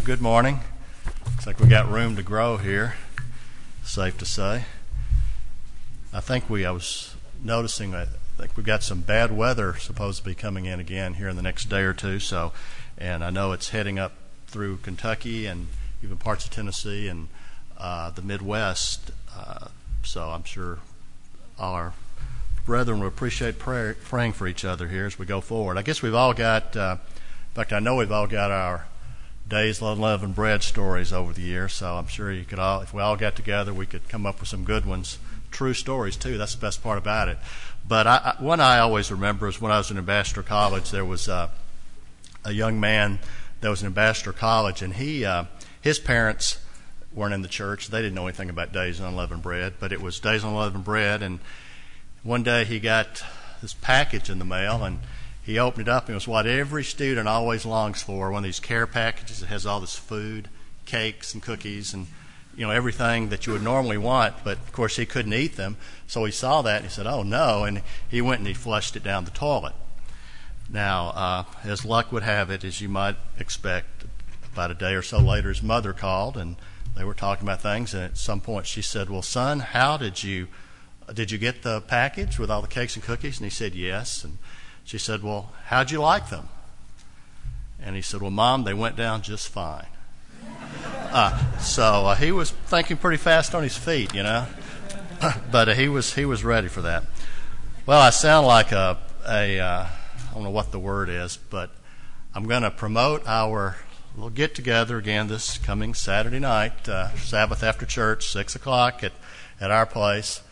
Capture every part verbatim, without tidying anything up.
good morning. Looks like we got room to grow here, safe to say. I think we, I was noticing that I think we've got some bad weather supposed to be coming in again here in the next day or two. So, and I know it's heading up through Kentucky and even parts of Tennessee and uh, the Midwest. Uh, so I'm sure all our brethren will appreciate prayer, praying for each other here as we go forward. I guess we've all got, uh, in fact, I know we've all got our days of unleavened bread stories over the years. So I'm sure you could all, if we all got together, we could come up with some good ones. True stories too. That's the best part about it. But I, I, one I always remember is when I was in Ambassador College, there was uh, a young man that was in Ambassador College, and he, uh, his parents weren't in the church. They didn't know anything about Days of Unleavened Bread, but it was Days of Unleavened Bread. And one day he got this package in the mail, and he opened it up, and it was what every student always longs for, one of these care packages that has all this food, cakes and cookies and you know, everything that you would normally want, but of course he couldn't eat them. So he saw that and he said, oh no, and he went and he flushed it down the toilet. Now, uh, as luck would have it, as you might expect, about a day or so later his mother called and they were talking about things, and at some point she said, well, son, how did you, did you get the package with all the cakes and cookies? And he said, yes. And she said, well, how'd you like them? And he said, well, Mom, they went down just fine. Uh, so uh, he was thinking pretty fast on his feet, you know, but uh, he was he was ready for that. Well, I sound like a a uh, I don't know what the word is, but I'm going to promote our little get together again this coming Saturday night, uh, Sabbath after church, six o'clock at at our place.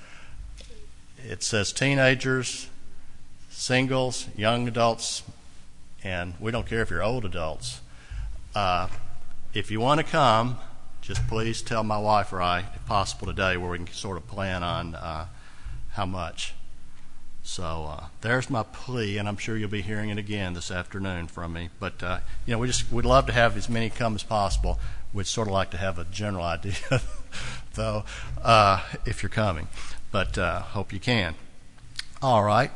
It says teenagers, singles, young adults, and we don't care if you're old adults. Uh, If you want to come, just please tell my wife or I, if possible today, where we can sort of plan on uh, how much. So uh, there's my plea, and I'm sure you'll be hearing it again this afternoon from me. But uh, you know, we just would love to have as many come as possible. We'd sort of like to have a general idea, though, uh, if you're coming. But uh, hope you can. All right.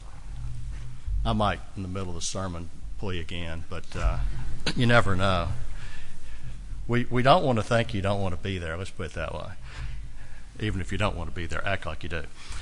I might, in the middle of the sermon, plea again, but uh, you never know. We we don't want to think you don't want to be there. Let's put it that way. Even if you don't want to be there, act like you do.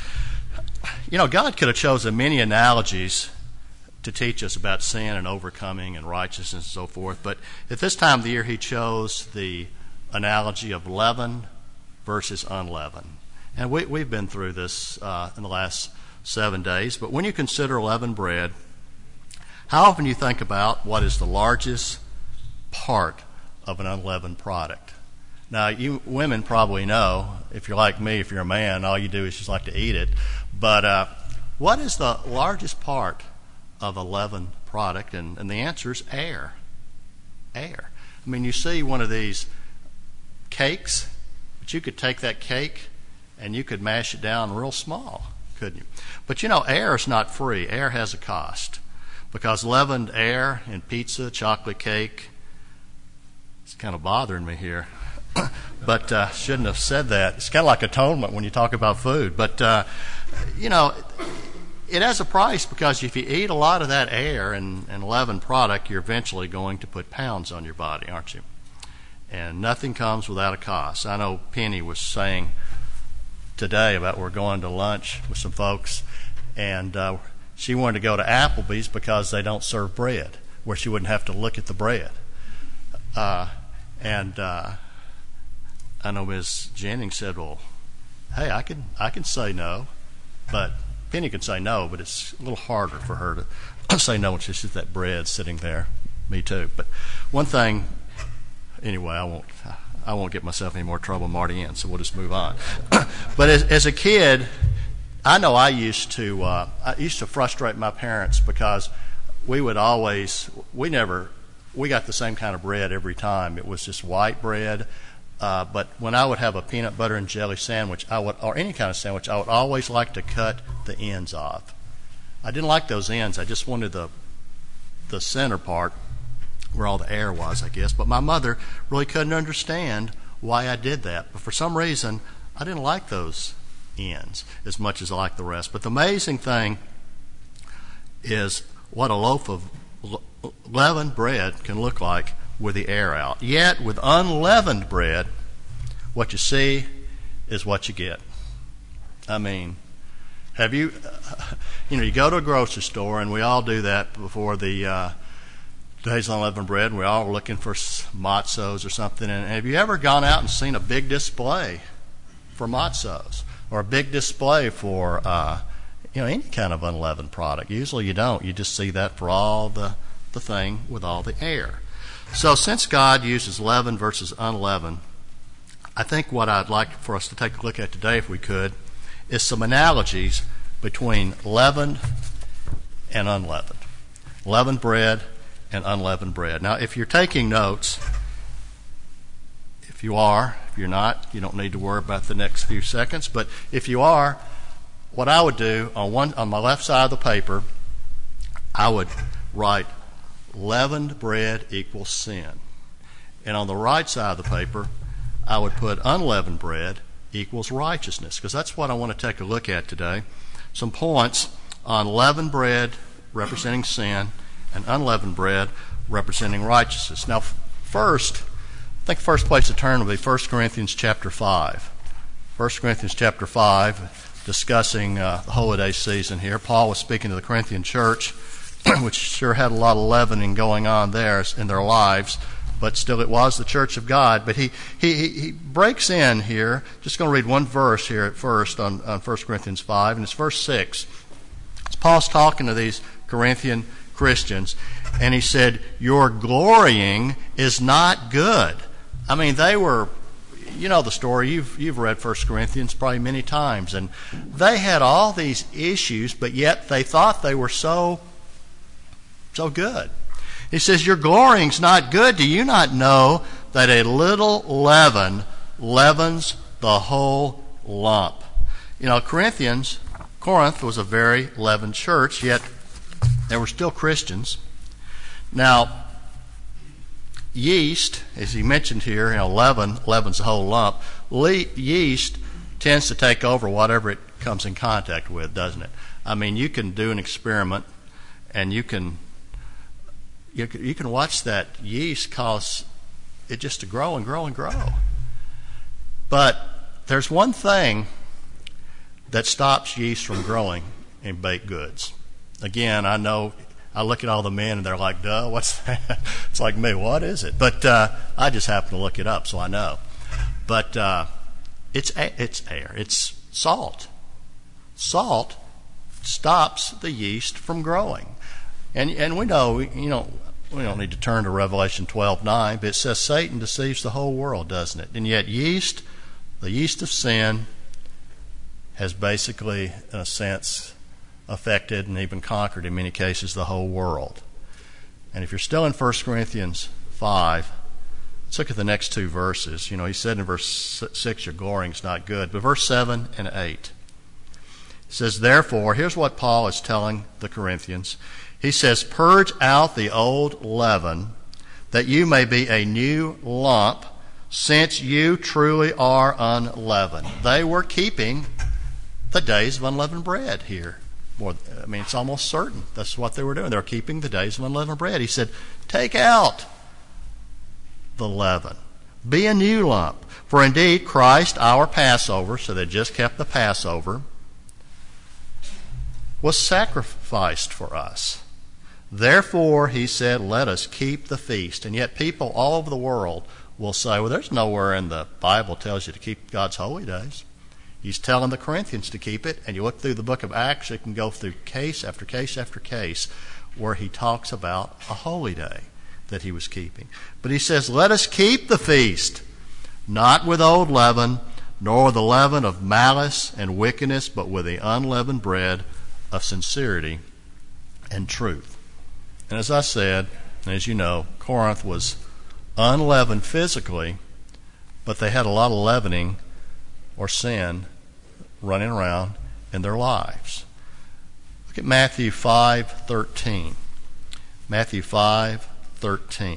You know, God could have chosen many analogies to teach us about sin and overcoming and righteousness and so forth. But at this time of the year, he chose the analogy of leaven versus unleavened. And we, we've been through this uh, in the last seven days. But when you consider leavened bread, how often do you think about what is the largest part of an unleavened product? Now, you women probably know, if you're like me, if you're a man, all you do is just like to eat it. But uh, what is the largest part of a leavened product? And, and the answer is air. Air. I mean, you see one of these cakes, but you could take that cake and you could mash it down real small, couldn't you? But you know, air is not free. Air has a cost, because leavened air in pizza, chocolate cake, it's kind of bothering me here, but uh, shouldn't have said that. It's kind of like atonement when you talk about food. But, uh, you know, it has a price, because if you eat a lot of that air and, and leavened product, you're eventually going to put pounds on your body, aren't you? And nothing comes without a cost. I know Penny was saying today about we're going to lunch with some folks, and uh, she wanted to go to Applebee's because they don't serve bread, where she wouldn't have to look at the bread. Uh, and uh, I know Miz Jennings said, well, hey, I can I can say no, but Penny can say no, but it's a little harder for her to say no when she's just that bread sitting there. Me too. But one thing, anyway, I won't I won't get myself any more trouble than Marty in, so we'll just move on. But as, as a kid, I know I used to uh, I used to frustrate my parents, because we would always we never. We got the same kind of bread every time. It was just white bread. Uh, but when I would have a peanut butter and jelly sandwich, I would, or any kind of sandwich, I would always like to cut the ends off. I didn't like those ends. I just wanted the the center part where all the air was, I guess. But my mother really couldn't understand why I did that. But for some reason, I didn't like those ends as much as I liked the rest. But the amazing thing is what a loaf of leavened bread can look like with the air out. Yet with unleavened bread, what you see is what you get. I mean, have you, you know, you go to a grocery store, and we all do that before the uh, Days of Unleavened Bread, and we're all looking for matzos or something. And have you ever gone out and seen a big display for matzos, or a big display for, uh, you know, any kind of unleavened product? Usually you don't. You just see that for all the, the thing with all the air. So since God uses leaven versus unleavened, I think what I'd like for us to take a look at today, if we could, is some analogies between leavened and unleavened. Leavened bread and unleavened bread. Now, if you're taking notes, if you are, if you're not, you don't need to worry about the next few seconds. But if you are, what I would do on one on my left side of the paper, I would write leavened bread equals sin. And on the right side of the paper, I would put unleavened bread equals righteousness, because that's what I want to take a look at today. Some points on leavened bread representing sin and unleavened bread representing righteousness. Now, first, I think the first place to turn would be First Corinthians chapter five. First Corinthians chapter five, discussing uh, the holiday season here. Paul was speaking to the Corinthian church, which sure had a lot of leavening going on there in their lives, but still it was the church of God. But he he, he breaks in here. Just going to read one verse here at first on, on First Corinthians five, and it's verse six. It's Paul's talking to these Corinthian Christians, and he said, your glorying is not good. I mean, they were, you know the story, you've you've read First Corinthians probably many times, and they had all these issues, but yet they thought they were so, so good. He says, your glorying's not good. Do you not know that a little leaven leavens the whole lump? You know, Corinthians, Corinth was a very leavened church, yet they were still Christians. Now, yeast, as he mentioned here, you know, leaven leavens the whole lump. Le- yeast tends to take over whatever it comes in contact with, doesn't it? I mean, you can do an experiment, and you can you can, you can watch that yeast cause it just to grow and grow and grow. But there's one thing that stops yeast from growing in baked goods. Again, I know I look at all the men and they're like, duh, what's that? It's like me, what is it? But uh, I just happen to look it up, so I know. But uh, it's it's air. It's salt. Salt stops the yeast from growing. And and we know, you know, we don't need to turn to Revelation twelve nine, but it says Satan deceives the whole world, doesn't it? And yet yeast, the yeast of sin, has basically, in a sense, affected and even conquered in many cases the whole world. And if you're still in First Corinthians five, let's look at the next two verses. You know, he said in verse six, your glorying's not good. But verse seven and eight, it says, therefore, here's what Paul is telling the Corinthians. He says, purge out the old leaven, that you may be a new lump, since you truly are unleavened. They were keeping the days of unleavened bread here. More, I mean, it's almost certain that's what they were doing. They were keeping the days of unleavened bread. He said, take out the leaven. Be a new lump. For indeed, Christ, our Passover, so they just kept the Passover, was sacrificed for us. Therefore, he said, let us keep the feast. And yet people all over the world will say, well, there's nowhere in the Bible tells you to keep God's holy days. He's telling the Corinthians to keep it, and you look through the book of Acts, you can go through case after case after case where he talks about a holy day that he was keeping. But he says, let us keep the feast, not with old leaven, nor the leaven of malice and wickedness, but with the unleavened bread of sincerity and truth. And as I said, and as you know, Corinth was unleavened physically, but they had a lot of leavening or sin running around in their lives. Look at Matthew five thirteen. Matthew five thirteen.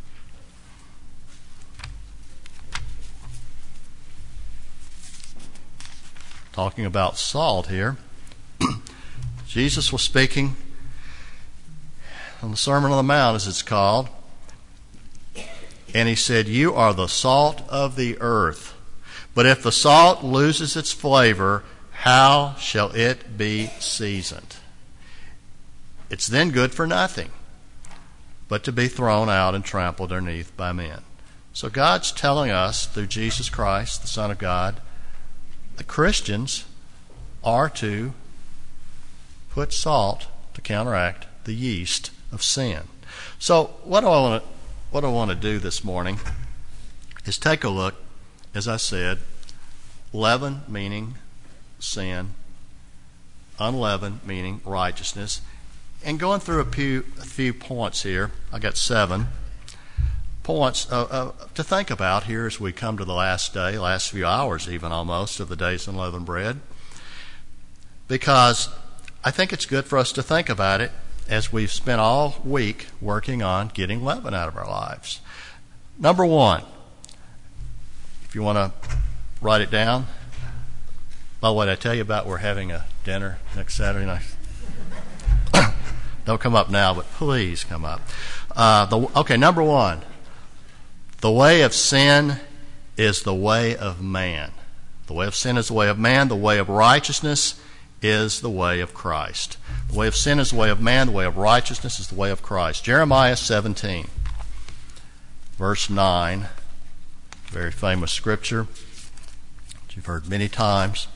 Talking about salt here. Jesus was speaking on the Sermon on the Mount, as it's called. And he said, you are the salt of the earth. But if the salt loses its flavor, how shall it be seasoned? It's then good for nothing, but to be thrown out and trampled underneath by men. So God's telling us through Jesus Christ, the Son of God, that Christians are to put salt to counteract the yeast of sin. So what do I want to what do I want to do this morning is take a look, as I said, leaven meaning sin, unleavened meaning righteousness, and going through a few a few points here. I got seven points uh, uh, to think about here as we come to the last day, last few hours even almost of the days of unleavened bread, because I think it's good for us to think about it as we've spent all week working on getting leaven out of our lives. Number one, if you want to write it down. By the way, did I tell you about we're having a dinner next Saturday night? Don't come up now, but please come up. Uh, the, okay, number one. The way of sin is the way of man. The way of sin is the way of man. The way of righteousness is the way of Christ. The way of sin is the way of man. The way of righteousness is the way of Christ. Jeremiah seventeen, verse nine, very famous scripture that you've heard many times.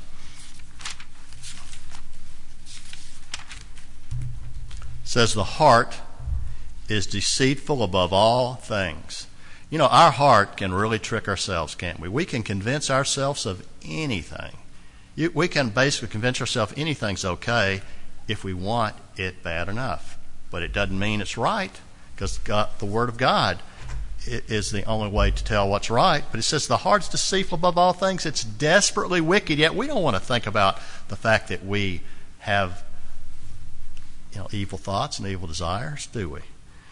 It says, the heart is deceitful above all things. You know, our heart can really trick ourselves, can't we? We can convince ourselves of anything. You, we can basically convince ourselves anything's okay if we want it bad enough. But it doesn't mean it's right, because God, the Word of God is the only way to tell what's right. But it says the heart's deceitful above all things. It's desperately wicked. Yet we don't want to think about the fact that we have, you know, evil thoughts and evil desires, do we?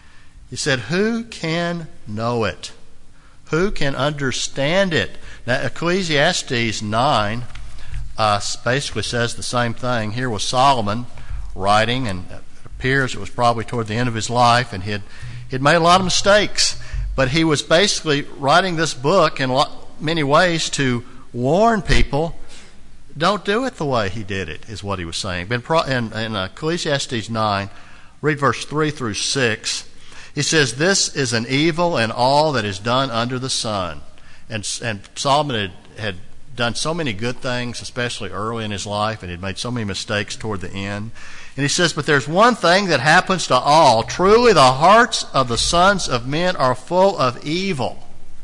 He said, who can know it? Who can understand it? Now, Ecclesiastes nine uh, basically says the same thing. Here was Solomon writing, and it appears it was probably toward the end of his life, and he'd, he'd made a lot of mistakes. But he was basically writing this book in many ways to warn people, don't do it the way he did it, is what he was saying. In, in Ecclesiastes nine, read verse three through six. He says, this is an evil in all that is done under the sun. And, and Solomon had, had done so many good things, especially early in his life, and he'd made so many mistakes toward the end. And he says, but there's one thing that happens to all. Truly the hearts of the sons of men are full of evil.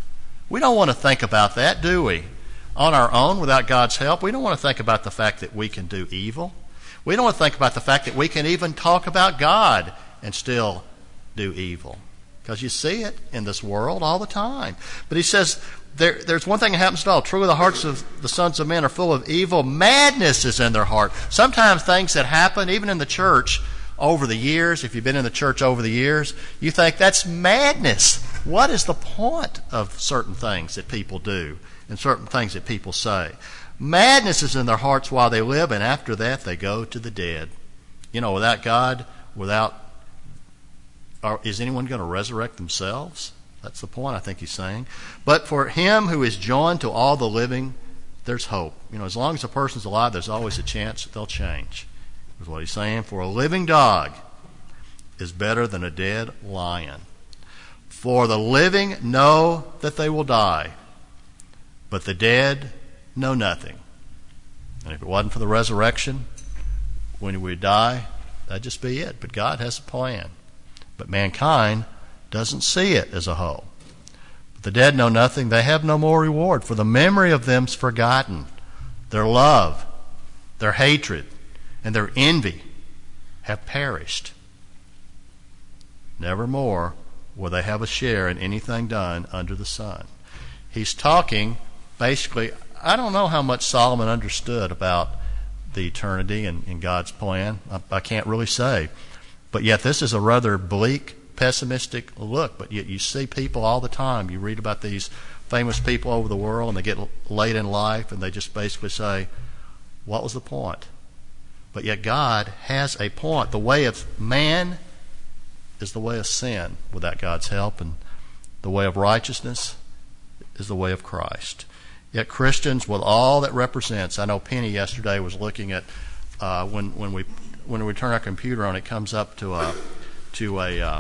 We don't want to think about that, do we? On our own, without God's help, we don't want to think about the fact that we can do evil. We don't want to think about the fact that we can even talk about God and still do evil, because you see it in this world all the time. But he says there, there's one thing that happens to all. Truly the hearts of the sons of men are full of evil. Madness is in their heart. Sometimes things that happen even in the church over the years, if you've been in the church over the years, you think that's madness. What is the point of certain things that people do and certain things that people say? Madness is in their hearts while they live, and after that they go to the dead. You know, without God, without Or is anyone going to resurrect themselves? That's the point I think he's saying. But for him who is joined to all the living, there's hope. You know, as long as a person's alive, there's always a chance that they'll change. Is what he's saying. For a living dog is better than a dead lion. For the living know that they will die, but the dead know nothing. And if it wasn't for the resurrection, when we die, that'd just be it. But God has a plan. But mankind doesn't see it as a whole. But the dead know nothing. They have no more reward, for the memory of them's forgotten. Their love, their hatred, and their envy have perished. Nevermore will they have a share in anything done under the sun. He's talking, basically, I don't know how much Solomon understood about the eternity and, and God's plan. I, I can't really say. But yet this is a rather bleak, pessimistic look. But yet you see people all the time. You read about these famous people over the world, and they get late in life, and they just basically say, what was the point? But yet God has a point. The way of man is the way of sin without God's help. And The way of righteousness is the way of Christ. Yet Christians, with all that represents, I know Penny yesterday was looking at uh, when when we when we turn our computer on, it comes up to a to a uh,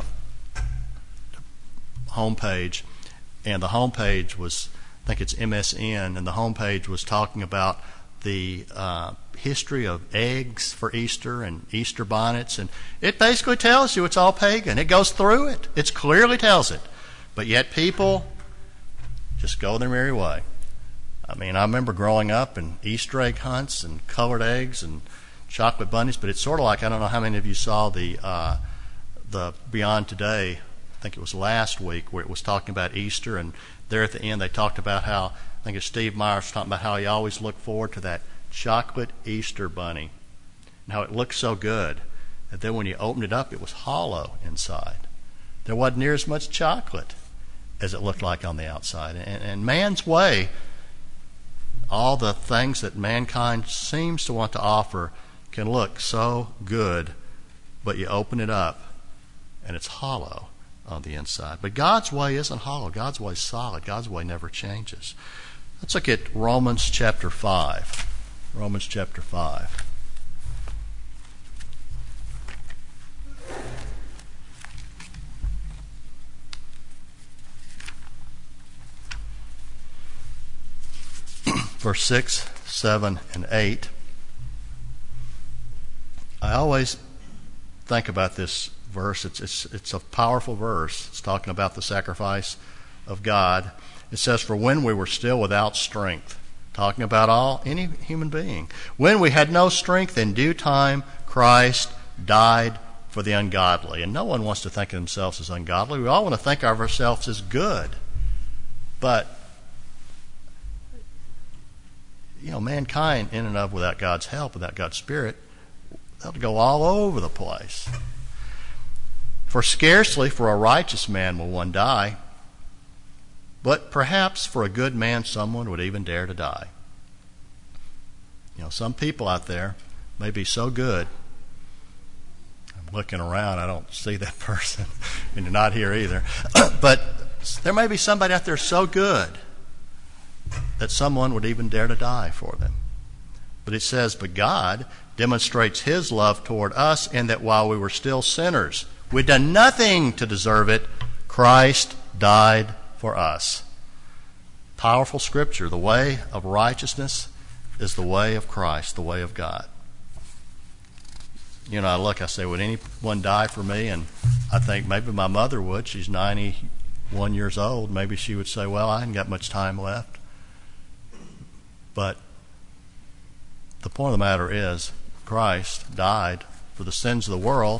home page, and the home page was, I think it's M S N, and the home page was talking about the uh, history of eggs for Easter and Easter bonnets, and it basically tells you it's all pagan. It goes through it. It clearly tells it. But yet people just go their merry way. I mean, I remember growing up and Easter egg hunts and colored eggs and chocolate bunnies, but it's sort of like, I don't know how many of you saw the uh, the Beyond Today, I think it was last week, where it was talking about Easter, and there at the end they talked about how, I think it's Steve Myers talking about how he always looked forward to that chocolate Easter bunny and how it looked so good. And then when you opened it up, it was hollow inside. There wasn't near as much chocolate as it looked like on the outside. And, and man's way, all the things that mankind seems to want to offer can look so good, but you open it up and it's hollow on the inside. But God's way isn't hollow. God's way is solid. God's way never changes. Let's look at Romans chapter five. Romans chapter five. Verse six, seven, and eight. I always think about this verse. It's, it's, it's a powerful verse. It's talking about the sacrifice of God. It says, "For when we were still without strength," talking about all any human being, "when we had no strength, in due time Christ died for the ungodly." And no one wants to think of themselves as ungodly. We all want to think of ourselves as good. But you know, mankind in and of, without God's help, without God's Spirit, they'll go all over the place. "For scarcely for a righteous man will one die, but perhaps for a good man someone would even dare to die." You know, some people out there may be so good. I'm looking around, I don't see that person, and you're not here either. But there may be somebody out there so good that someone would even dare to die for them. But it says, "But God demonstrates His love toward us in that while we were still sinners, we'd done nothing to deserve it, Christ died for us." Powerful scripture. The way of righteousness is the way of Christ, the way of God. You know, I look, I say, would anyone die for me? And I think maybe my mother would. She's ninety-one years old. Maybe she would say, well, I haven't got much time left. But the point of the matter is, Christ died for the sins of the world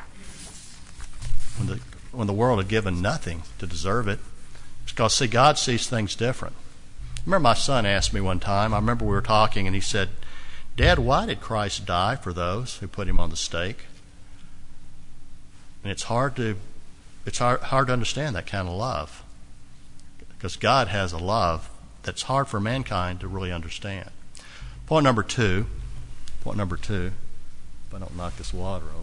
when the, when the world had given nothing to deserve it. Because, see, God sees things different. I remember my son asked me one time, I remember we were talking, and he said, "Dad, why did Christ die for those who put him on the stake?" And it's hard to it's hard, hard to understand that kind of love. Because God has a love that's hard for mankind to really understand. Point number two. Point number two. If I don't knock this water over.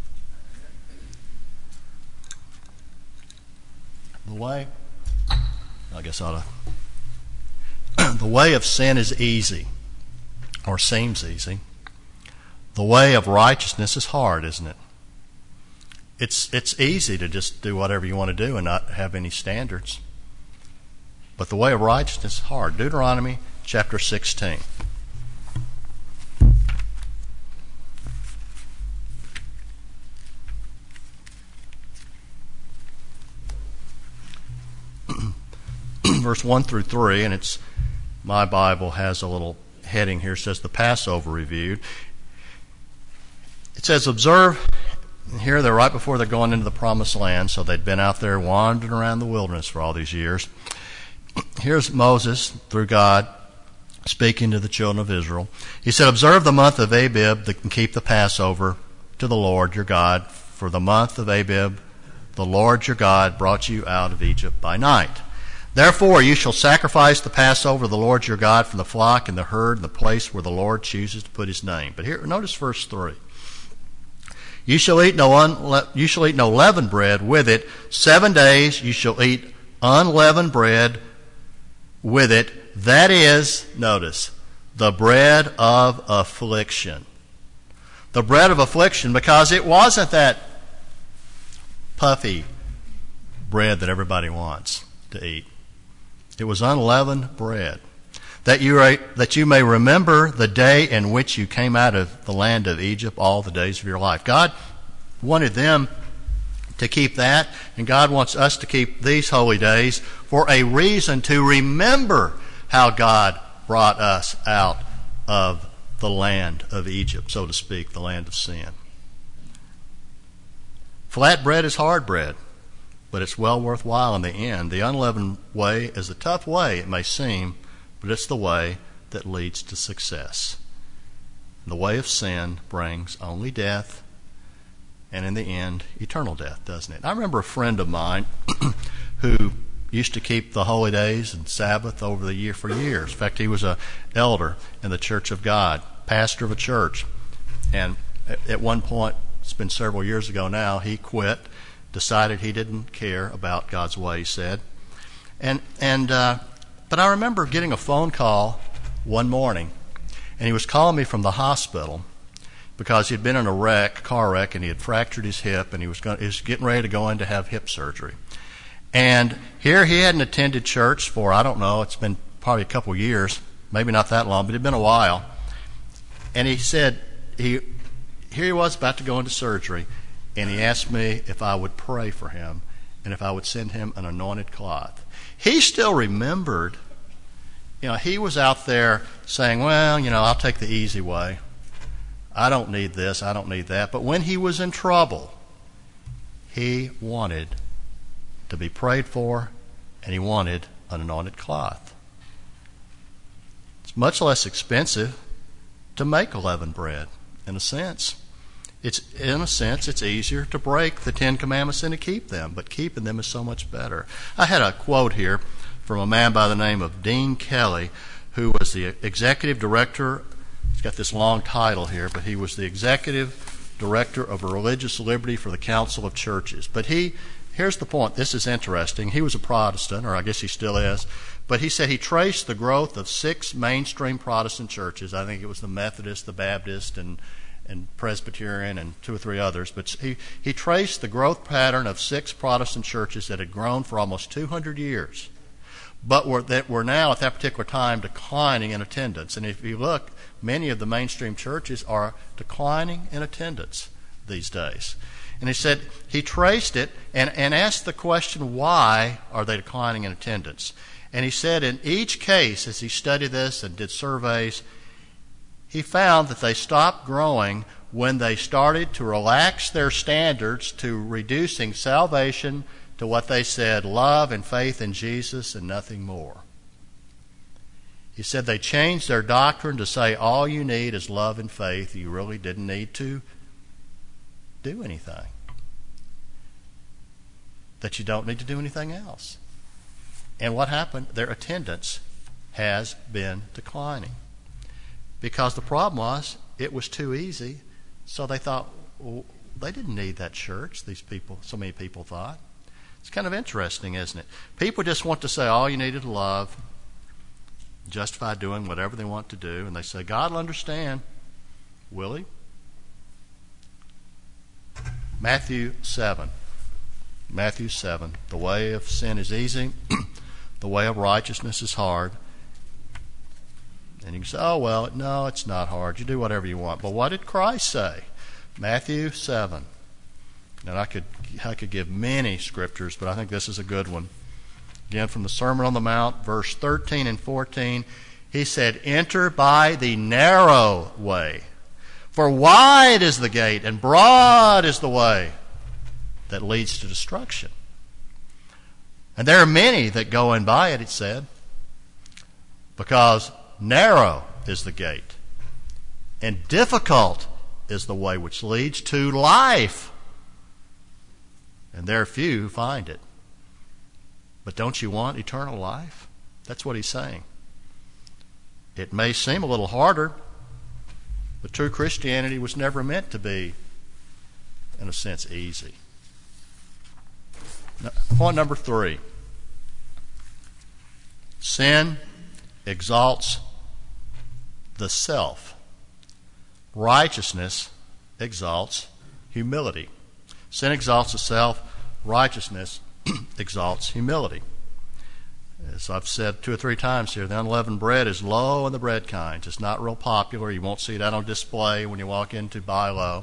The way, I guess I ought to. The way of sin is easy, or seems easy. The way of righteousness is hard, isn't it? It's it's easy to just do whatever you want to do and not have any standards. But the way of righteousness is hard. Deuteronomy chapter sixteen. Verse one through three, and it's my Bible has a little heading here. It says the Passover reviewed. It says, observe, and here they're right before they're going into the promised land, so they'd been out there wandering around the wilderness for all these years. Here's Moses, through God, speaking to the children of Israel. He said, observe the month of Abib and keep the Passover to the Lord your God. For the month of Abib, the Lord your God brought you out of Egypt by night. Therefore you shall sacrifice the Passover to the Lord your God from the flock and the herd in the place where the Lord chooses to put his name. But here, notice verse three. You shall eat no unle- you shall eat no leavened bread with it. Seven days you shall eat unleavened bread with it, that is, notice, the bread of affliction. The bread of affliction, because it wasn't that puffy bread that everybody wants to eat. It was unleavened bread. That you, are, that you may remember the day in which you came out of the land of Egypt all the days of your life. God wanted them to keep that, and God wants us to keep these holy days for a reason to remember how God brought us out of the land of Egypt, so to speak, the land of sin. Flat bread is hard bread, but it's well worthwhile in the end. The unleavened way is a tough way, it may seem, but it's the way that leads to success. The way of sin brings only death, and in the end, eternal death, doesn't it? I remember a friend of mine who used to keep the holy days and Sabbath over the year for years. In fact, he was an elder in the Church of God, pastor of a church. And at one point, it's been several years ago now, he quit, decided he didn't care about God's way, he said. And and uh, but I remember getting a phone call one morning, and he was calling me from the hospital because he'd been in a wreck, car wreck, and he had fractured his hip, and he was going, he was getting ready to go in to have hip surgery. And here he hadn't attended church for, I don't know, it's been probably a couple of years, maybe not that long, but it had been a while. And he said, he here he was about to go into surgery, and he asked me if I would pray for him and if I would send him an anointed cloth. He still remembered, you know, he was out there saying, well, you know, I'll take the easy way. I don't need this, I don't need that. But when he was in trouble, he wanted to be prayed for, and he wanted an anointed cloth. It's much less expensive to make leavened bread, in a sense. It's in a sense, it's easier to break the Ten Commandments than to keep them, but keeping them is so much better. I had a quote here from a man by the name of Dean Kelly, who was the executive director. He's got this long title here, but he was the executive director of religious liberty for the Council of Churches. But he, here's the point. This is interesting. He was a Protestant, or I guess he still is. But he said he traced the growth of six mainstream Protestant churches. I think it was the Methodist, the Baptist, and and Presbyterian, and two or three others. But he, he traced the growth pattern of six Protestant churches that had grown for almost two hundred years, but were, that were now at that particular time declining in attendance. And if you look, many of the mainstream churches are declining in attendance these days. And he said he traced it and, and asked the question, why are they declining in attendance? And he said in each case, as he studied this and did surveys, he found that they stopped growing when they started to relax their standards to reducing salvation to what they said, love and faith in Jesus and nothing more. He said they changed their doctrine to say all you need is love and faith. You really didn't need to do anything. That you don't need to do anything else. And what happened? Their attendance has been declining. Because the problem was, it was too easy, so they thought, well, they didn't need that church, these people, so many people thought. It's kind of interesting, isn't it? People just want to say all you need is love, justify doing whatever they want to do, and they say, God will understand. Will he? Matthew seven. Matthew seven. The way of sin is easy. The way of righteousness is hard. And you can say, oh, well, no, it's not hard. You do whatever you want. But what did Christ say? Matthew seven. And I could I could give many scriptures, but I think this is a good one. Again, from the Sermon on the Mount, verse thirteen and fourteen, he said, enter by the narrow way. For wide is the gate and broad is the way that leads to destruction. And there are many that go in by it, it said, because narrow is the gate, and difficult is the way which leads to life, and there are few who find it. But don't you want eternal life? That's what he's saying. It may seem a little harder, but true Christianity was never meant to be, in a sense, easy. Point number three. Sin exalts the self. Righteousness exalts humility. Sin exalts the self. Righteousness exalts humility. As I've said two or three times here, the unleavened bread is low in the bread kinds. It's not real popular. You won't see that on display when you walk into Buy Low.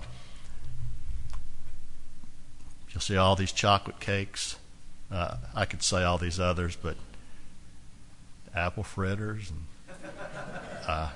You'll see all these chocolate cakes. Uh, I could say all these others, but apple fritters. And, uh,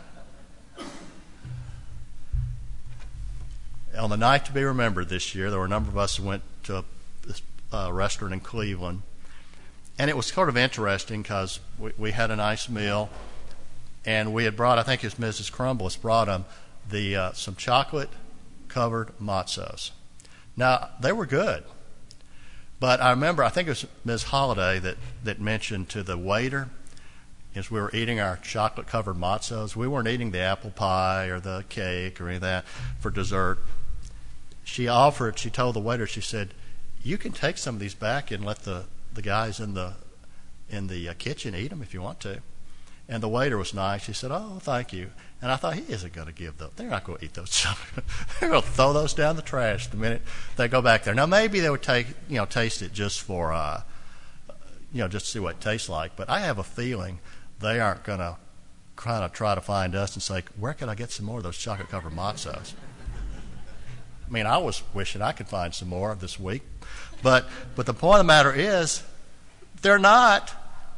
on the night to be remembered this year, there were a number of us who went to a, a restaurant in Cleveland. And it was sort of interesting because we, we had a nice meal, and we had brought, I think it was Missus Crumbles, brought them the uh, some chocolate-covered matzos. Now, they were good, but I remember, I think it was Miz Holliday that, that mentioned to the waiter, as we were eating our chocolate-covered matzos, we weren't eating the apple pie or the cake or any of that for dessert. She offered, she told the waiter, she said, you can take some of these back and let the the guys in the in the uh, kitchen eat them if you want to. And the waiter was nice. He said, oh, thank you. And I thought, he isn't going to give those. They're not going to eat those. They're going to throw those down the trash the minute they go back there. Now, maybe they would take, you know, taste it just for, uh, you know, just to see what it tastes like. But I have a feeling they aren't going to kind of try to find us and say, where can I get some more of those chocolate-covered matzos? I mean, I was wishing I could find some more this week. But but the point of the matter is, they're not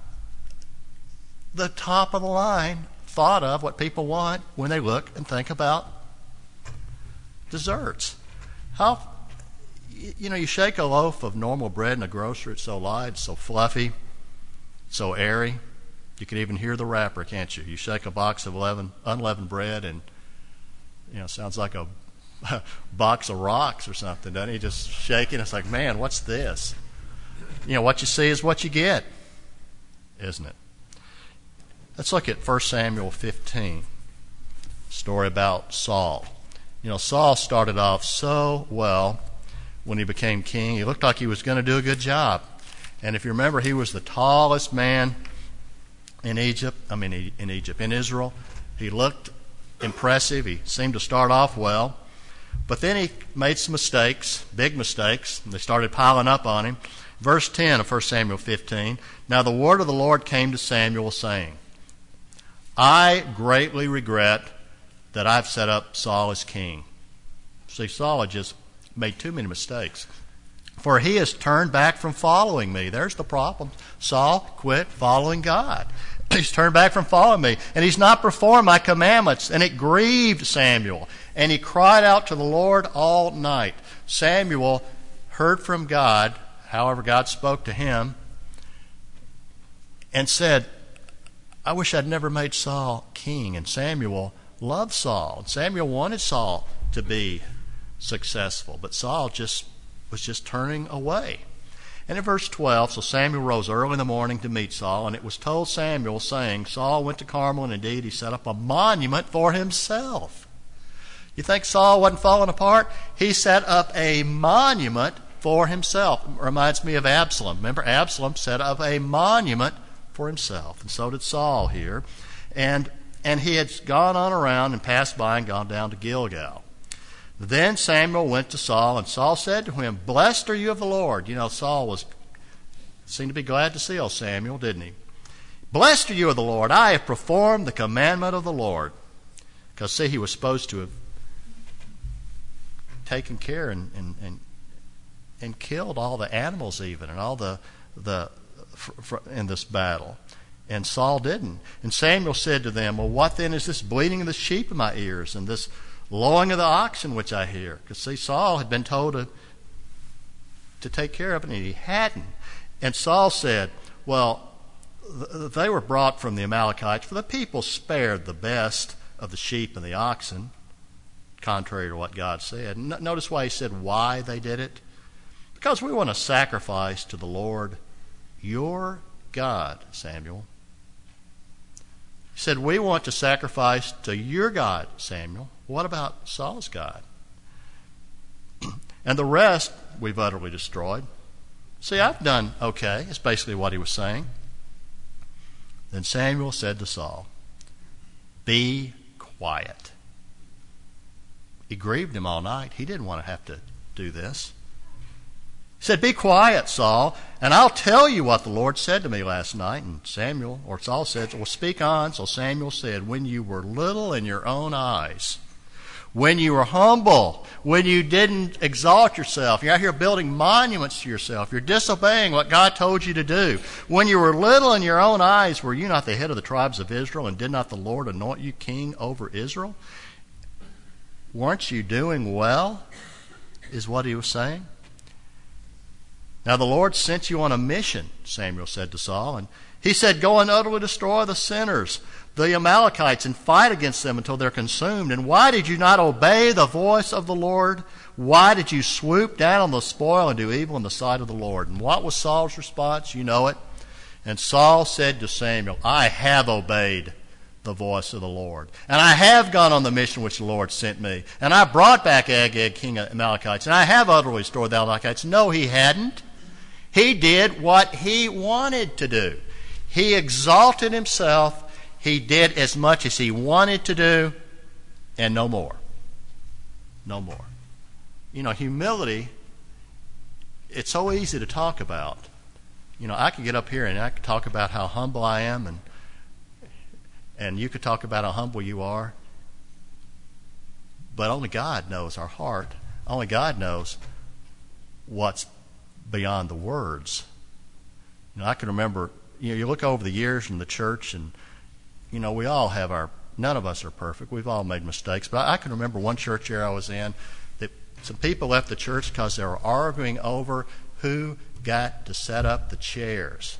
the top of the line thought of what people want when they look and think about desserts. How, you know, you shake a loaf of normal bread in a grocery, it's so light, it's so fluffy, so airy. You can even hear the wrapper, can't you? You shake a box of leaven, unleavened bread, and you know, it sounds like a box of rocks or something, doesn't he? Just shaking. It's like, man, what's this? You know, what you see is what you get, isn't it? Let's look at First Samuel fifteen, story about Saul. You know, Saul started off so well when he became king. He looked like he was going to do a good job. And if you remember, he was the tallest man in Egypt. I mean, in Egypt, in Israel. He looked impressive. He seemed to start off well. But then he made some mistakes, big mistakes, and they started piling up on him. Verse ten of First Samuel fifteen, now the word of the Lord came to Samuel, saying, I greatly regret that I've set up Saul as king. See, Saul had just made too many mistakes. For he has turned back from following me. There's the problem. Saul quit following God. He's turned back from following me, and he's not performed my commandments, and it grieved Samuel. And he cried out to the Lord all night. Samuel heard from God, however God spoke to him, and said, I wish I'd never made Saul king. And Samuel loved Saul. And Samuel wanted Saul to be successful, but Saul just was just turning away. And in verse twelve, so Samuel rose early in the morning to meet Saul, and it was told Samuel, saying, Saul went to Carmel, and indeed he set up a monument for himself. You think Saul wasn't falling apart? He set up a monument for himself. It reminds me of Absalom. Remember, Absalom set up a monument for himself, and so did Saul here. And and he had gone on around and passed by and gone down to Gilgal. Then Samuel went to Saul, and Saul said to him, Blessed are you of the Lord. You know, Saul was seemed to be glad to see old Samuel, didn't he? Blessed are you of the Lord. I have performed the commandment of the Lord. Because, see, he was supposed to have taken care and and, and, and killed all the animals even, and all the the in this battle. And Saul didn't. And Samuel said to them, Well, what then is this bleating of the sheep in my ears, and this lowing of the oxen which I hear? Because, see, Saul had been told to, to take care of it, and he hadn't. And Saul said, well, th- they were brought from the Amalekites, for the people spared the best of the sheep and the oxen, contrary to what God said. N- notice why he said why they did it. Because we want to sacrifice to the Lord your God, Samuel. He said, we want to sacrifice to your God, Samuel. What about Saul's God? And the rest we've utterly destroyed. See, I've done okay, is basically what he was saying. Then Samuel said to Saul, "Be quiet." It grieved him all night. He didn't want to have to do this. He said, "Be quiet, Saul, and I'll tell you what the Lord said to me last night." And Samuel, or Saul said, "Well, speak on." So Samuel said, "When you were little in your own eyes, when you were humble, when you didn't exalt yourself, you're out here building monuments to yourself, you're disobeying what God told you to do. When you were little in your own eyes, were you not the head of the tribes of Israel, and did not the Lord anoint you king over Israel? Weren't you doing well?" is what he was saying. "Now the Lord sent you on a mission," Samuel said to Saul, and he said, "Go and utterly destroy the sinners, the Amalekites, and fight against them until they're consumed. And why did you not obey the voice of the Lord? Why did you swoop down on the spoil and do evil in the sight of the Lord?" And what was Saul's response? You know it. And Saul said to Samuel, "I have obeyed the voice of the Lord, and I have gone on the mission which the Lord sent me, and I brought back Agag, king of Amalekites, and I have utterly restored the Amalekites." No, he hadn't. He did what he wanted to do. He exalted himself. He did as much as he wanted to do, and no more. No more. You know, humility, it's so easy to talk about. You know, I could get up here and I could talk about how humble I am, and and you could talk about how humble you are. But only God knows our heart. Only God knows what's beyond the words. You know, I can remember, you know, you look over the years in the church, and, you know, we all have our, none of us are perfect. We've all made mistakes. But I, I can remember one church here I was in that some people left the church because they were arguing over who got to set up the chairs.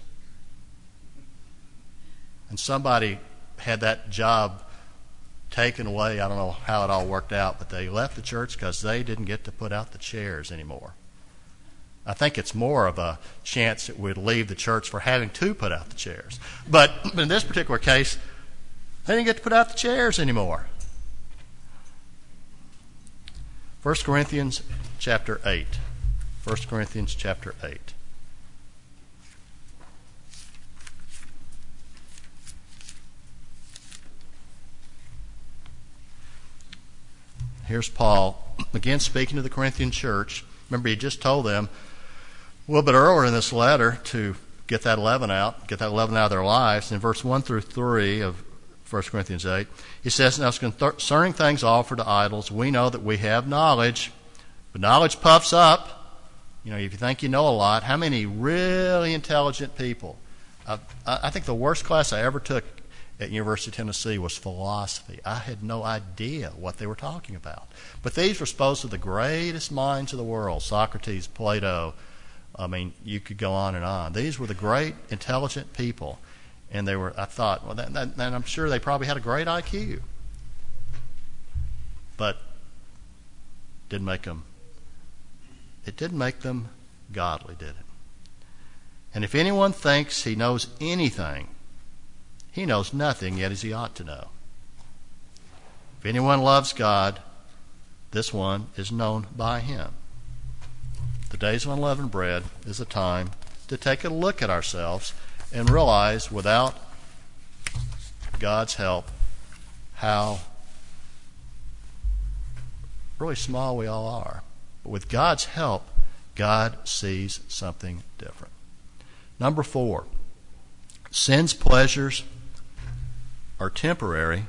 And somebody had that job taken away. I don't know how it all worked out, but they left the church because they didn't get to put out the chairs anymore. I think it's more of a chance that we'd leave the church for having to put out the chairs. But in this particular case, they didn't get to put out the chairs anymore. First Corinthians chapter eight. First Corinthians chapter eight. Here's Paul, again speaking to the Corinthian church. Remember, he just told them a little bit earlier in this letter to get that leaven out, get that leaven out of their lives. In verse one through three of First Corinthians eight, he says, "Now concerning things offered to idols, we know that we have knowledge, but knowledge puffs up." You know, if you think you know a lot, how many really intelligent people? I, I think the worst class I ever took at University of Tennessee was philosophy. I had no idea what they were talking about. But these were supposed to be the greatest minds of the world: Socrates, Plato. I mean, you could go on and on. These were the great, intelligent people. And they were, I thought, well, that, that, and I'm sure they probably had a great I Q. But didn't make them, it didn't make them godly, did it? And if anyone thinks he knows anything, he knows nothing yet as he ought to know. If anyone loves God, this one is known by him. The days of unleavened bread is a time to take a look at ourselves and realize, without God's help, how really small we all are. But with God's help, God sees something different. Number four, sin's pleasures are temporary.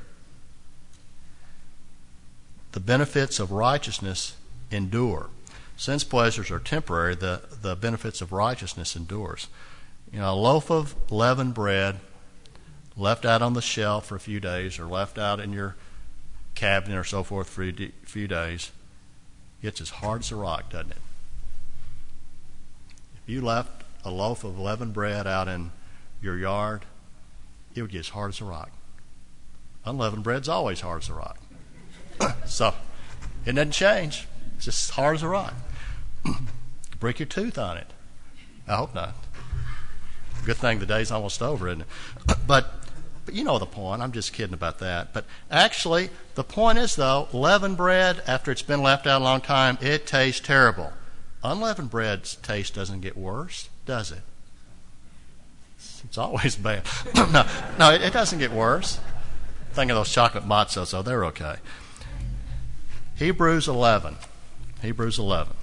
The benefits of righteousness endure. Sin's pleasures are temporary. The, the benefits of righteousness endures. You know, a loaf of leavened bread left out on the shelf for a few days, or left out in your cabinet or so forth for a few days, gets as hard as a rock, doesn't it? If you left a loaf of leavened bread out in your yard, it would get as hard as a rock. Unleavened bread's always hard as a rock. So it doesn't change. It's just as hard as a rock. Break your tooth on it. I hope not. Good thing the day's almost over, isn't it? But, but you know the point. I'm just kidding about that. But actually, the point is, though, leavened bread, after it's been left out a long time, it tastes terrible. Unleavened bread's taste doesn't get worse, does it? It's always bad. no, no, it, it doesn't get worse. Think of those chocolate matzos, though. They're okay. Hebrews eleven. Hebrews eleven.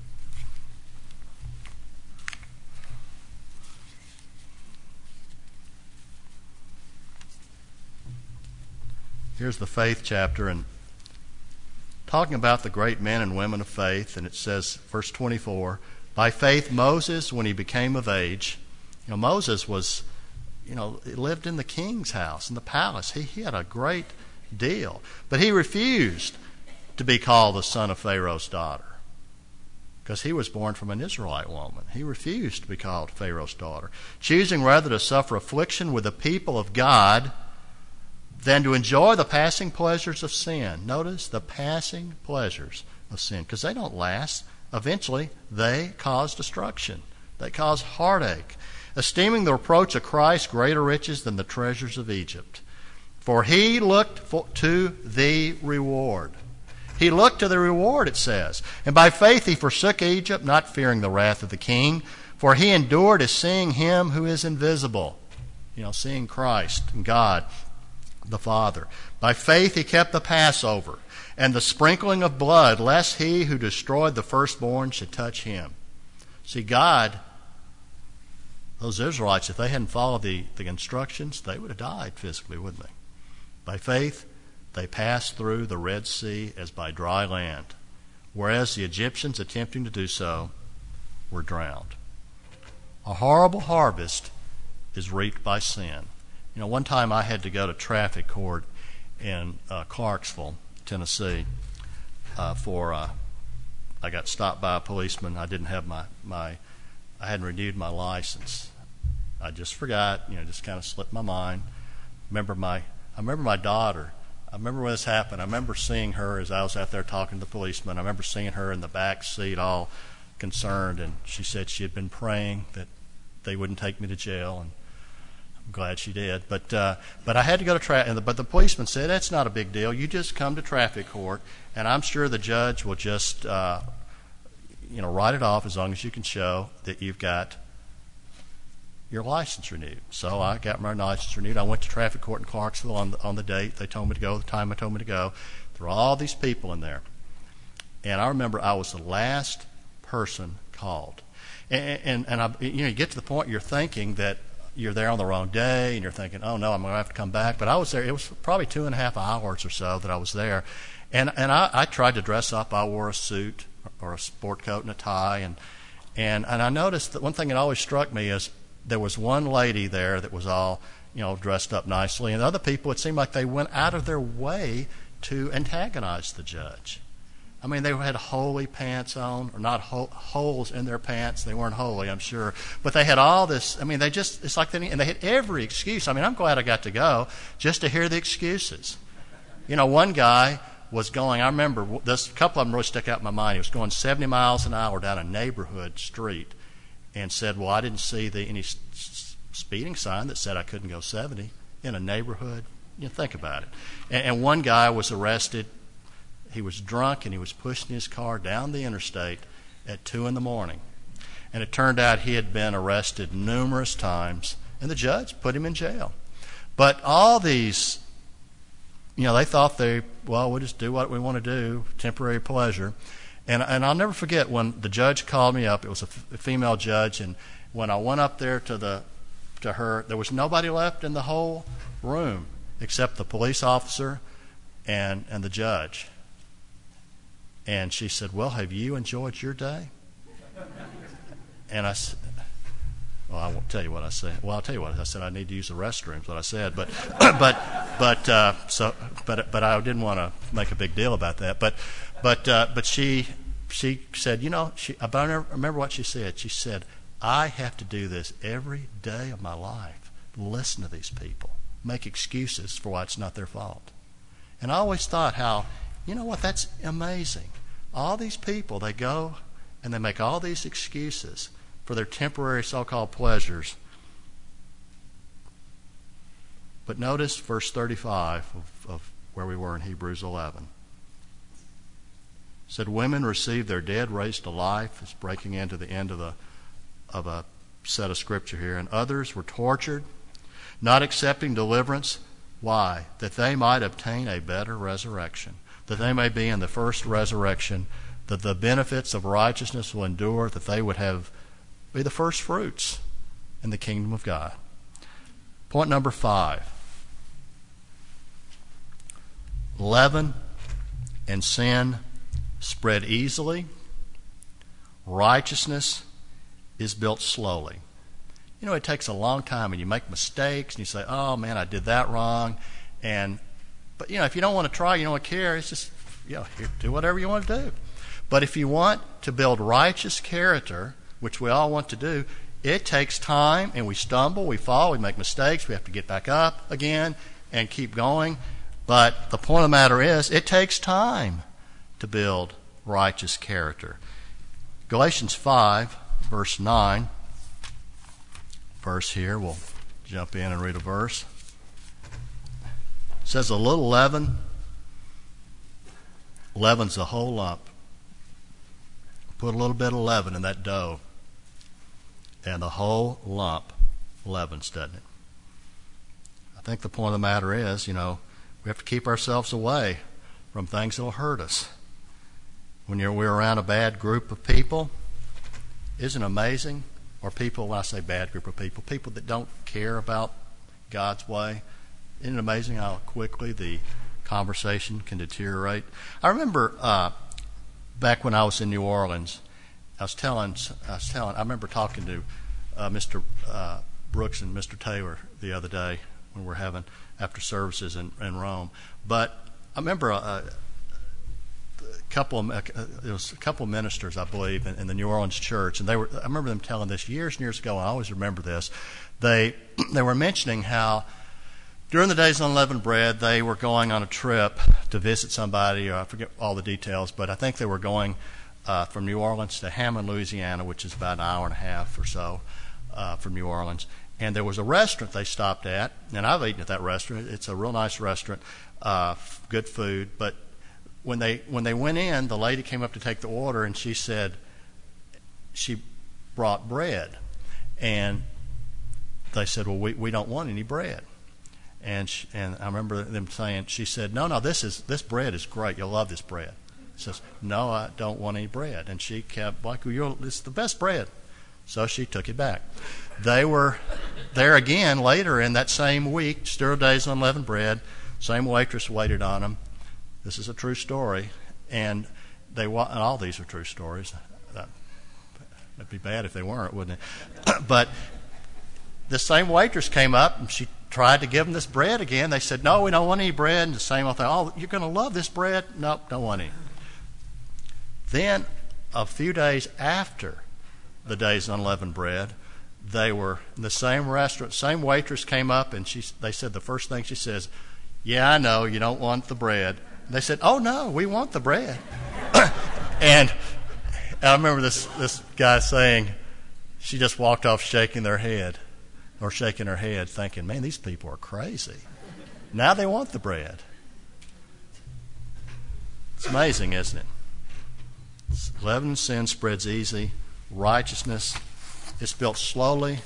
Here's the faith chapter, and talking about the great men and women of faith, and it says, verse twenty-four, by faith Moses, when he became of age, you know, Moses was, you know, he lived in the king's house, in the palace. He, he had a great deal. But he refused to be called the son of Pharaoh's daughter, because he was born from an Israelite woman. He refused to be called Pharaoh's daughter, choosing rather to suffer affliction with the people of God than to enjoy the passing pleasures of sin. Notice the passing pleasures of sin, because they don't last. Eventually, they cause destruction. They cause heartache. Esteeming the reproach of Christ greater riches than the treasures of Egypt. For he looked for, to the reward. He looked to the reward, it says. And by faith he forsook Egypt, not fearing the wrath of the king. For he endured as seeing him who is invisible. You know, seeing Christ and God the Father. By faith he kept the Passover and the sprinkling of blood, lest he who destroyed the firstborn should touch him. See, God, those Israelites, if they hadn't followed the, the instructions, they would have died physically, wouldn't they? By faith, they passed through the Red Sea as by dry land, whereas the Egyptians, attempting to do so, were drowned. A horrible harvest is reaped by sin. You know, one time I had to go to traffic court in uh, Clarksville, Tennessee, uh, for uh, I got stopped by a policeman. I didn't have my, my I hadn't renewed my license. I just forgot, you know, just kind of slipped my mind. Remember my I remember my daughter. I remember when this happened. I remember seeing her as I was out there talking to the policeman. I remember seeing her in the back seat, all concerned, and she said she had been praying that they wouldn't take me to jail, and I'm glad she did. But uh, but I had to go to traffic. But the policeman said, that's not a big deal. You just come to traffic court, and I'm sure the judge will just, uh, you know, write it off as long as you can show that you've got your license renewed. So I got my license renewed. I went to traffic court in Clarksville on the, on the date they told me to go, the time they told me to go. There were all these people in there. And I remember I was the last person called. And, and, and I, you know, you get to the point you're thinking that you're there on the wrong day, and you're thinking, oh, no, I'm going to have to come back. But I was there. It was probably two and a half hours or so that I was there. And and I, I tried to dress up. I wore a suit or a sport coat and a tie. And, and, and I noticed that one thing that always struck me is there was one lady there that was all, you know, dressed up nicely. And other people, it seemed like they went out of their way to antagonize the judge. I mean, they had holy pants on, or not ho- holes in their pants. They weren't holy, I'm sure. But they had all this, I mean, they just, it's like they, and they had every excuse. I mean, I'm glad I got to go just to hear the excuses. You know, one guy was going, I remember, this, a couple of them really stuck out in my mind. He was going seventy miles an hour down a neighborhood street and said, well, I didn't see the, any s- speeding sign that said I couldn't go seventy in a neighborhood. You know, think about it. And, and one guy was arrested. He was drunk, and he was pushing his car down the interstate at two in the morning. And it turned out he had been arrested numerous times, and the judge put him in jail. But all these, you know, they thought they, well, we'll just do what we want to do, temporary pleasure. And and I'll never forget when the judge called me up. It was a, f- a female judge, and when I went up there to the to her, there was nobody left in the whole room except the police officer and and the judge. And she said, well, have you enjoyed your day? And I said, well, I won't tell you what I said. Well, I'll tell you what I said. I need to use the restroom, is what I said. But, but, but, uh, so, but, but I didn't want to make a big deal about that. But, but, uh, but she, she said, you know, she, but I remember what she said. She said, I have to do this every day of my life. Listen to these people, make excuses for why it's not their fault. And I always thought how, you know what, that's amazing. All these people, they go and they make all these excuses for their temporary so-called pleasures. But notice verse thirty-five of, of where we were in Hebrews eleven. It said, women receive their dead raised to life. It's breaking into the end of, the, of a set of scripture here. And others were tortured, not accepting deliverance. Why? That they might obtain a better resurrection, that they may be in the first resurrection, that the benefits of righteousness will endure, that they would have be the first fruits in the kingdom of God. Point number five. Leaven and sin spread easily. Righteousness is built slowly. You know, it takes a long time, and you make mistakes, and you say, oh, man, I did that wrong. And But, you know, if you don't want to try, you don't want to care, it's just, you know, do whatever you want to do. But if you want to build righteous character, which we all want to do, it takes time, and we stumble, we fall, we make mistakes, we have to get back up again and keep going. But the point of the matter is, it takes time to build righteous character. Galatians five, verse nine, verse here, we'll jump in and read a verse. It says, a little leaven leavens the whole lump. Put a little bit of leaven in that dough, and the whole lump leavens, doesn't it? I think the point of the matter is, you know, we have to keep ourselves away from things that will hurt us. When you're, we're around a bad group of people, isn't it amazing? Or people, when I say bad group of people, people that don't care about God's way. Isn't it amazing how quickly the conversation can deteriorate? I remember uh, back when I was in New Orleans, I was telling, I was telling, I remember talking to uh, Mister Uh, Brooks and Mister Taylor the other day when we were having after services in, in Rome. But I remember a, a couple of uh, there was a couple of ministers, I believe, in, in the New Orleans church, and they were. I remember them telling this years and years ago. And I always remember this. They they were mentioning how during the days of unleavened bread, they were going on a trip to visit somebody, or I forget all the details, but I think they were going uh, from New Orleans to Hammond, Louisiana, which is about an hour and a half or so uh, from New Orleans. And there was a restaurant they stopped at, and I've eaten at that restaurant. It's a real nice restaurant, uh, good food. But when they when they went in, the lady came up to take the order, and she said she brought bread. And they said, well, we, we don't want any bread. And she, and I remember them saying, she said, no, no, this is this bread is great. You'll love this bread. She says, no, I don't want any bread. And she kept like, well, you're, it's the best bread. So she took it back. They were there again later in that same week, still days of unleavened bread. Same waitress waited on them. This is a true story, and they and all these are true stories. That'd be bad if they weren't, wouldn't it? But the same waitress came up, and she tried to give them this bread again. They said, no, we don't want any bread. And the same old thing, oh, you're going to love this bread. Nope, don't want any. Then a few days after the days of unleavened bread, they were in the same restaurant. Same waitress came up, and she. They said the first thing she says, yeah, I know, you don't want the bread. And they said, oh, no, we want the bread. and I remember this, this guy saying, she just walked off shaking their head, or shaking her head, thinking, man, these people are crazy. Now they want the bread. It's amazing, isn't it? Leaven and sin spreads easy. Righteousness is built slowly,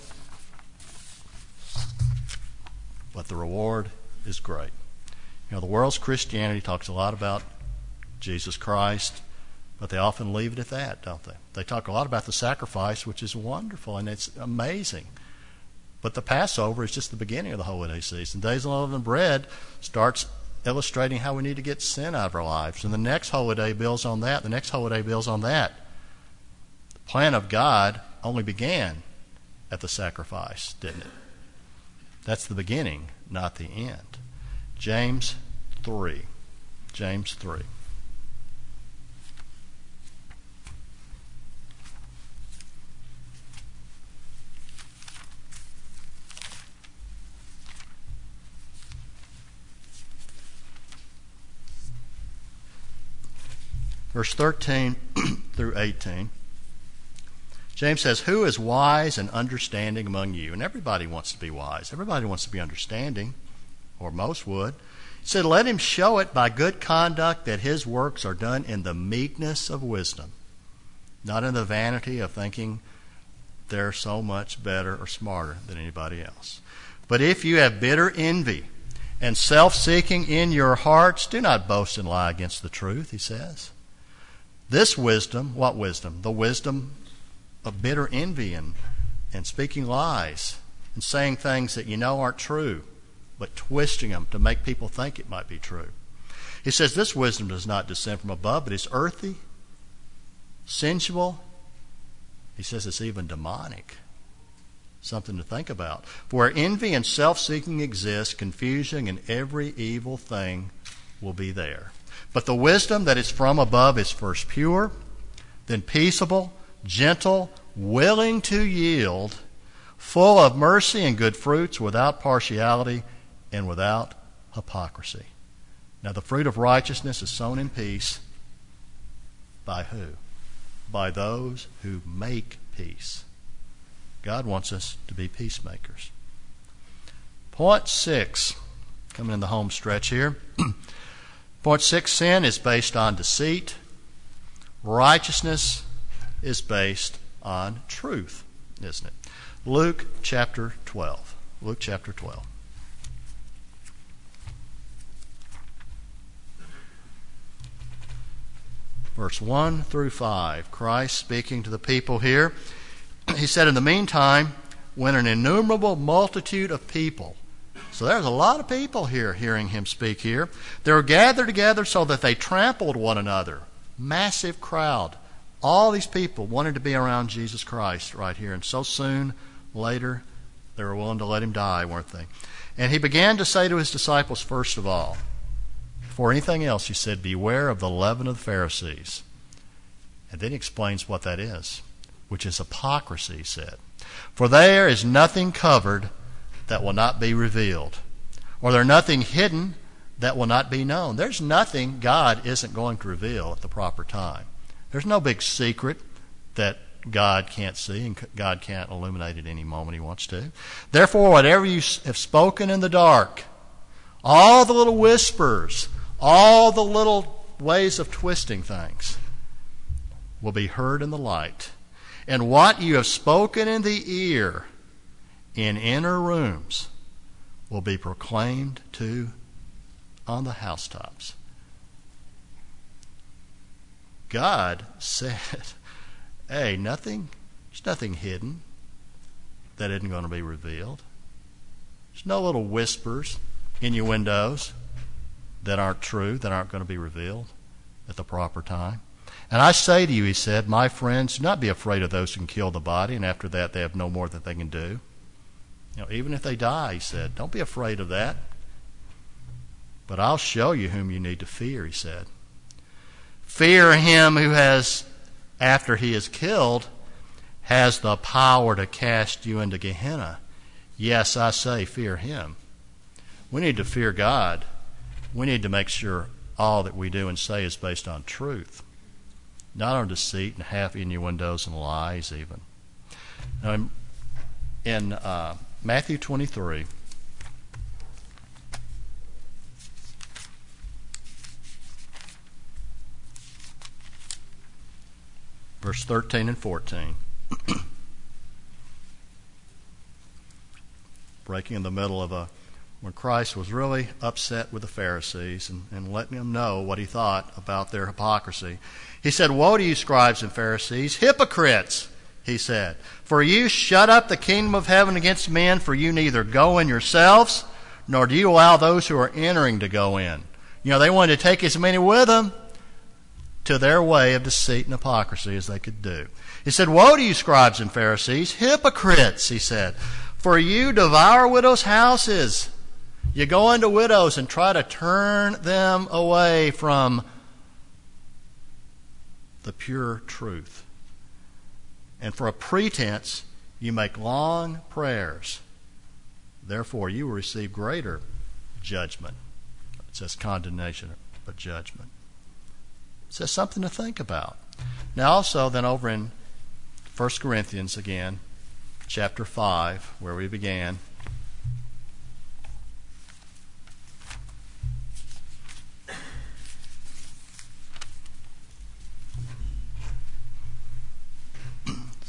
but the reward is great. You know, the world's Christianity talks a lot about Jesus Christ, but they often leave it at that, don't they? They talk a lot about the sacrifice, which is wonderful and it's amazing. But the Passover is just the beginning of the holiday season. Days of Unleavened Bread starts illustrating how we need to get sin out of our lives. And the next holiday builds on that. The next holiday builds on that. The plan of God only began at the sacrifice, didn't it? That's the beginning, not the end. James three. James three. Verse thirteen through eighteen. James says, who is wise and understanding among you? And everybody wants to be wise. Everybody wants to be understanding, or most would. He said, let him show it by good conduct that his works are done in the meekness of wisdom, not in the vanity of thinking they're so much better or smarter than anybody else. But if you have bitter envy and self-seeking in your hearts, do not boast and lie against the truth, he says. This wisdom, what wisdom? The wisdom of bitter envy and, and speaking lies and saying things that you know aren't true, but twisting them to make people think it might be true. He says this wisdom does not descend from above, but is earthy, sensual. He says it's even demonic. Something to think about. For where envy and self-seeking exist, confusion and every evil thing will be there. But the wisdom that is from above is first pure, then peaceable, gentle, willing to yield, full of mercy and good fruits, without partiality and without hypocrisy. Now the fruit of righteousness is sown in peace by who? By those who make peace. God wants us to be peacemakers. Point six, coming in the home stretch here. Point six, sin is based on deceit. Righteousness is based on truth, isn't it? Luke chapter twelve. Luke chapter twelve. Verse one through five. Christ speaking to the people here. He said, in the meantime, when an innumerable multitude of people, so there's a lot of people here hearing him speak here, they were gathered together so that they trampled one another. Massive crowd. All these people wanted to be around Jesus Christ right here. And so soon later, they were willing to let him die, weren't they? And he began to say to his disciples, first of all, before anything else, he said, beware of the leaven of the Pharisees. And then he explains what that is, which is hypocrisy, he said. For there is nothing covered that will not be revealed, or there nothing hidden that will not be known. There's nothing God isn't going to reveal at the proper time. There's no big secret that God can't see and God can't illuminate at any moment he wants to. Therefore, whatever you have spoken in the dark, all the little whispers, all the little ways of twisting things will be heard in the light. And what you have spoken in the ear in inner rooms will be proclaimed to on the housetops. God said, hey, nothing, there's nothing hidden that isn't going to be revealed. There's no little whispers in your windows that aren't true, that aren't going to be revealed at the proper time. And I say to you, he said, my friends, do not be afraid of those who can kill the body, and after that they have no more that they can do. You know, even if they die, he said, don't be afraid of that. But I'll show you whom you need to fear, he said. Fear him who has, after he is killed, has the power to cast you into Gehenna. Yes, I say, fear him. We need to fear God. We need to make sure all that we do and say is based on truth, not on deceit and half innuendos and lies even. Now, in, in uh, Matthew twenty-three, verse thirteen and fourteen, breaking in the middle of a when Christ was really upset with the Pharisees and, and letting them know what he thought about their hypocrisy. He said, woe to you, scribes and Pharisees, hypocrites, he said. For you shut up the kingdom of heaven against men, for you neither go in yourselves, nor do you allow those who are entering to go in. You know, they wanted to take as many with them to their way of deceit and hypocrisy as they could do. He said, woe to you, scribes and Pharisees, hypocrites, he said. For you devour widows' houses. You go into widows and try to turn them away from the pure truth. And for a pretense, you make long prayers. Therefore, you will receive greater judgment. It says condemnation, but judgment. It says something to think about. Now also, then over in First Corinthians again, chapter five, where we began,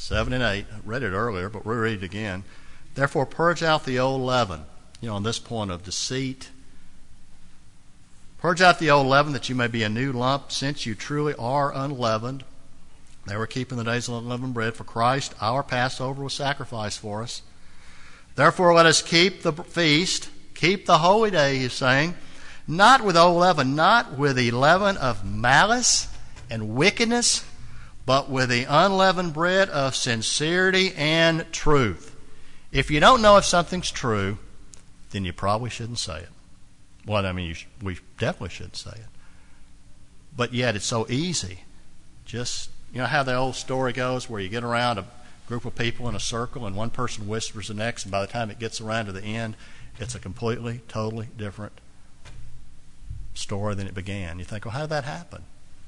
seven and eight. I read it earlier, but we'll read it again. Therefore, purge out the old leaven. You know, on this point of deceit. Purge out the old leaven that you may be a new lump, since you truly are unleavened. They were keeping the days of unleavened bread, for Christ, our Passover, was sacrificed for us. Therefore, let us keep the feast, keep the holy day, he's saying, not with old leaven, not with the leaven of malice and wickedness, but with the unleavened bread of sincerity and truth. If you don't know if something's true, then you probably shouldn't say it. Well, I mean, you sh- we definitely shouldn't say it. But yet it's so easy. Just, you know how the old story goes where you get around a group of people in a circle and one person whispers the next, and by the time it gets around to the end, it's a completely, totally different story than it began. You think, well, how did that happen?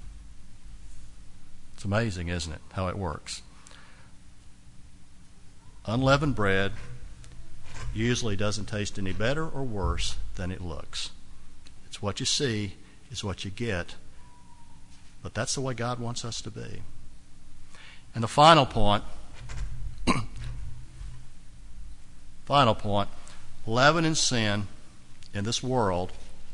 It's amazing, isn't it, how it works. Unleavened bread usually doesn't taste any better or worse than it looks. It's what you see is what you get. But that's the way God wants us to be. And the final point, final point, leaven and sin in this world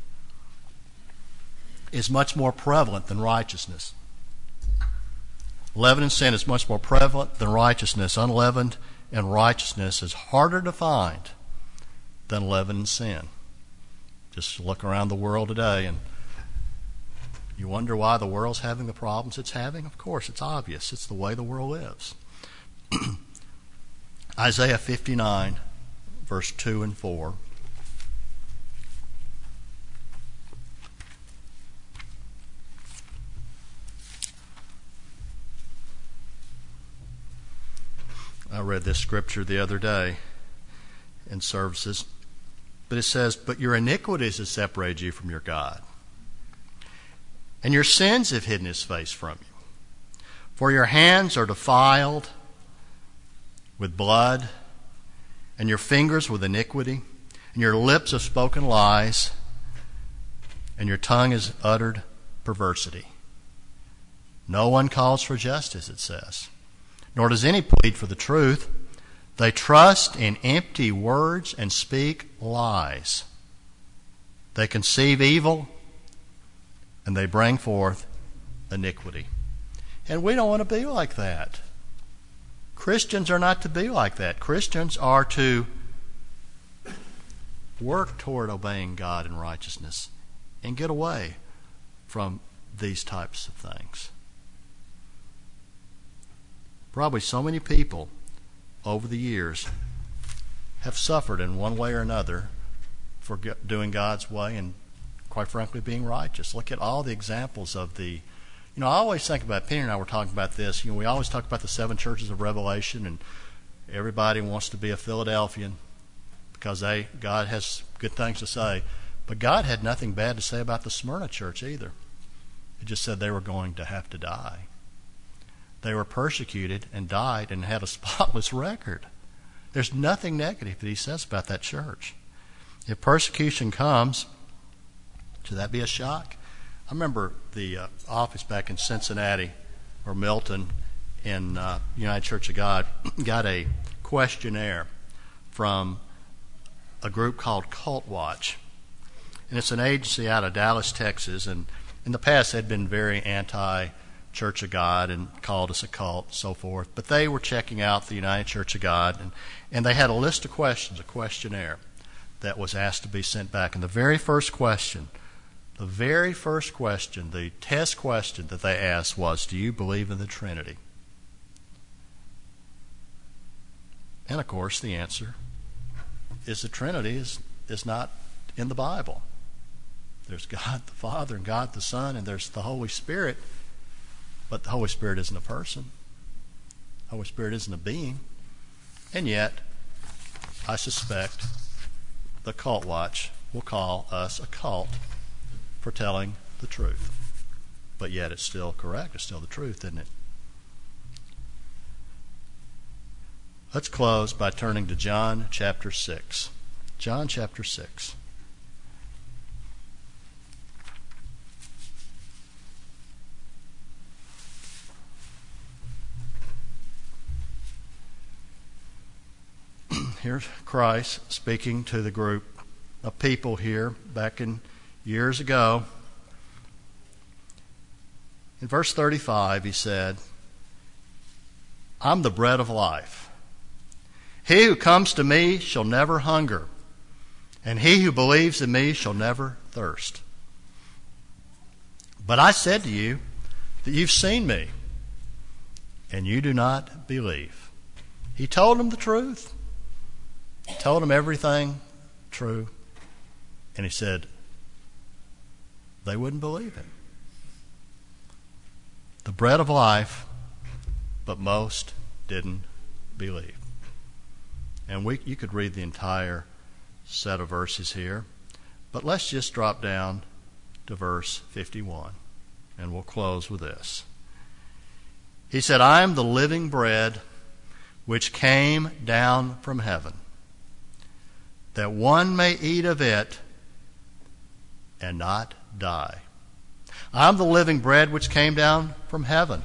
is much more prevalent than righteousness. Leaven and sin is much more prevalent than righteousness. Unleavened and righteousness is harder to find than leaven and sin. Just look around the world today and you wonder why the world's having the problems it's having. Of course, it's obvious. It's the way the world lives. Isaiah fifty-nine, verse two and four. I read this scripture the other day in services, but it says, "But your iniquities have separated you from your God, and your sins have hidden his face from you. For your hands are defiled with blood, and your fingers with iniquity, and your lips have spoken lies, and your tongue has uttered perversity. No one calls for justice," it says, "nor does any plead for the truth. They trust in empty words and speak lies. They conceive evil, and they bring forth iniquity." And we don't want to be like that. Christians are not to be like that. Christians are to work toward obeying God in righteousness and get away from these types of things. Probably so many people over the years have suffered in one way or another for doing God's way and, quite frankly, being righteous. Look at all the examples of the, you know, I always think about, Penny and I were talking about this, you know, we always talk about the seven churches of Revelation, and everybody wants to be a Philadelphian because they, God has good things to say. But God had nothing bad to say about the Smyrna church either. It just said they were going to have to die. They were persecuted and died and had a spotless record. There's nothing negative that he says about that church. If persecution comes, should that be a shock? I remember the uh, office back in Cincinnati or Milton in uh, United Church of God got a questionnaire from a group called Cult Watch. And it's an agency out of Dallas, Texas. And in the past, they'd been very anti Church of God and called us a cult and so forth. But they were checking out the United Church of God, and, and they had a list of questions, a questionnaire that was asked to be sent back. And the very first question, the very first question, the test question that they asked was, do you believe in the Trinity? And of course the answer is the Trinity is, is not in the Bible. There's God the Father and God the Son, and there's the Holy Spirit. But the Holy Spirit isn't a person. The Holy Spirit isn't a being. And yet, I suspect the Cult Watch will call us a cult for telling the truth. But yet it's still correct. It's still the truth, isn't it? Let's close by turning to John chapter six. John chapter six. here's Christ speaking to the group of people here back in years ago. In verse thirty-five, he said, I'm the bread of life. He who comes to me shall never hunger, and he who believes in me shall never thirst. But I said to you that you've seen me, and you do not believe. He told them the truth. He told them everything true. And he said, they wouldn't believe him. The bread of life, but most didn't believe. And we, you could read the entire set of verses here, but let's just drop down to verse fifty-one, and we'll close with this. He said, I am the living bread which came down from heaven, that one may eat of it and not die. I am the living bread which came down from heaven.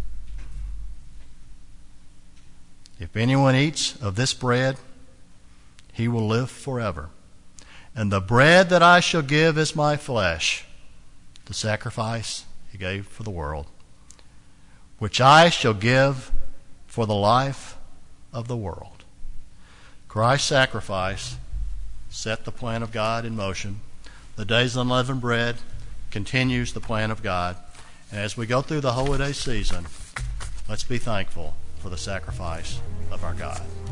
If anyone eats of this bread, he will live forever. And the bread that I shall give is my flesh, the sacrifice he gave for the world, which I shall give for the life of the world. Christ's sacrifice set the plan of God in motion. The days of unleavened bread continues the plan of God. And as we go through the holiday season, let's be thankful for the sacrifice of our God.